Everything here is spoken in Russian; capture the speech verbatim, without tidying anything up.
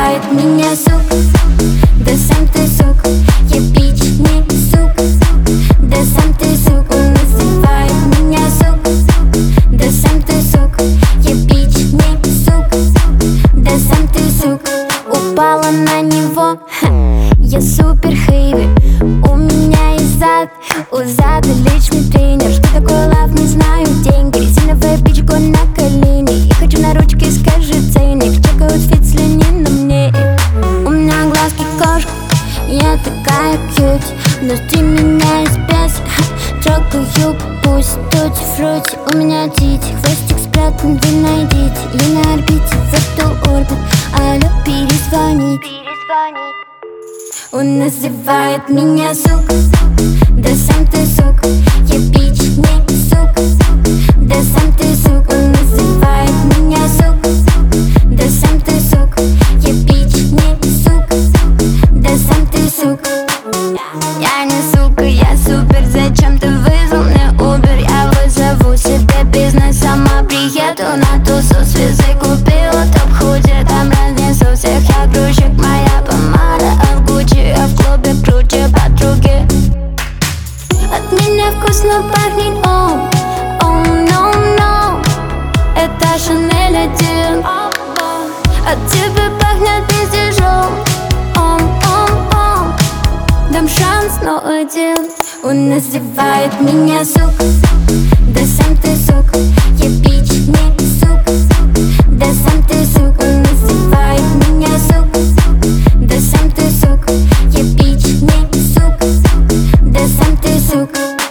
называет меня сук. Да сам ты сук, я бич, не сук. Да сам ты сук, он называет меня сук. Да сам ты сук, я бич, не сук. Да сам ты сук. Упала на него, ха, я супер хэйви. У меня есть зад, у зада личный тренер. Что такое лав, не знаю, деньги. Резиновая бичка на колени. Я хочу на ручке, скажи ценник. Чекают фит, слюни на мне. У меня глазки кошка, я такая кьют. Внутри меня из пес, трогаю, пусть тути-фрути. У меня тити, хвостик спрятан, вы найдите. Я на орбите, в эту орбит. Алло, перезвони. Он называет меня сук. Да сам ты сук, я бич, не сук. Да сам ты сук, он называет меня сук. Да сам ты сук, я бич, не сук. Да сам ты сук. Я не сука, я супер. Зачем ты вызвал мне Uber? Я вызову себе бизнес, сама приеду на тусу. Связы купила топ-худи, там разнесу всех. Я грузчик, моя помада, а в Гуччи, а в клубе круче подруги. От меня вкусно пахнет, о, о, no, no. Это Шанель один. От тебя пахнет пиздежом, о, о, о. Дам шанс, но один. Он называет меня сук. Да сам ты сук, я бич, не сук. Да сам ты сук, он называет меня сук. Да сам ты сук, я бич, не сук. Да сам ты сук.